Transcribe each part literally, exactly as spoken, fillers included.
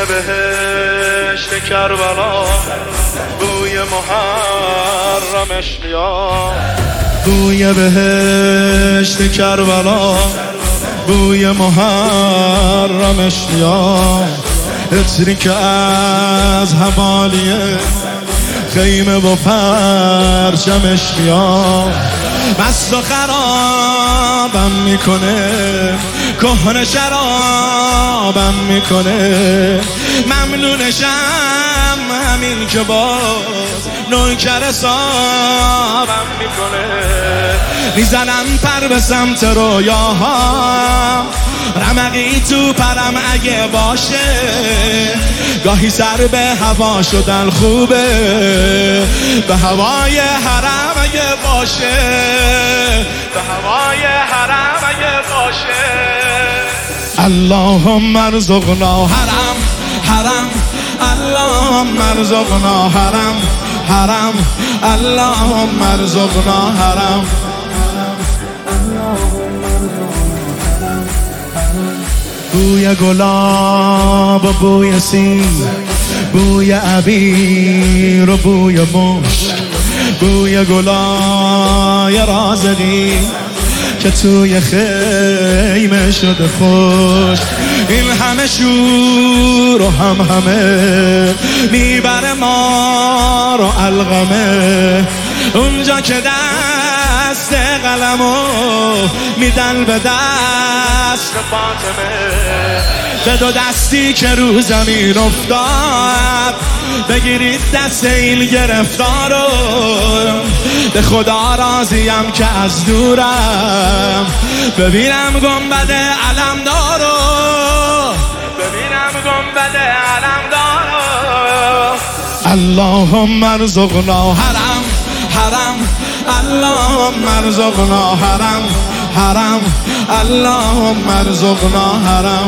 بهشت کربلا بوی محرمش میاد، بوی بهشت کربلا بوی محرمش میاد، عطری که از حوالی خیمه و پرچمش میاد، مست و خرابم میکنه، کهنه شرابم میکنه، ممنونشم همین که باز نوکر صابم میکنه، میزنم پر به سمت رویاهام، رمقی تو پرم اگه باشه، گاهی سر به هوا شدن خوبه، به هوای حرم اگه باشه، به هوای حرم اگه باشه. اللهم ارزقنا حرم حرم، اللهم ارزقنا حرم حرم، اللهم ارزقنا حرم. بوی گلاب و بوی سیب، بوی عبیر و بوی مشک، بوی گلای رازقی که توی خیمه شده خوش، این همه شور و هم همه میبره ما رو علقمه، اونجا که دست قلمو میدن به دست فاطمه، به دو دستی که رو زمین افتاد بگیرید دست این گرفتارو، به خدا راضیم که از دورم ببینم گنبد علمدارو، ببینم گنبد علمدارو. اللهم ارزقنا حرم حرم، اللهم ارزقنا حرم حرم، اللهم ارزقنا حرم.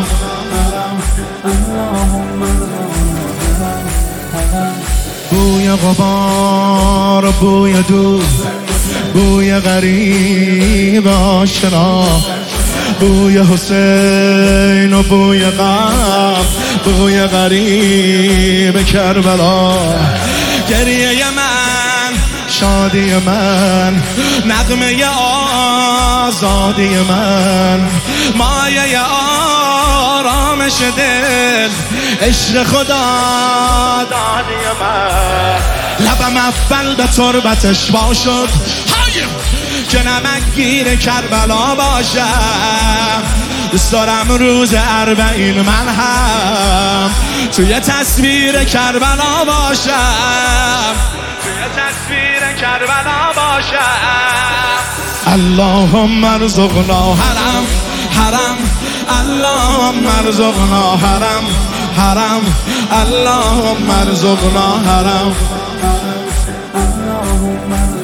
بوی غبار، بوی دود، بوی غریب آشنا، بوی حسین و بوی غم، بوی غریب کربلا، گریه من، شادی من، نغمه آزادی من، مایه آرامش دل، عشق خدا دادی من، لبم اول به تربتش وا شد که نمکگیر کربلا باشم، دوست دارم روز اربعین من هم توی تصویر کربلا باشم، توی تصویر کربلا باشم. اللهم ارزقنا حرم حرم، اللهم ارزقنا حرم حرم، اللهم ارزقنا حرم.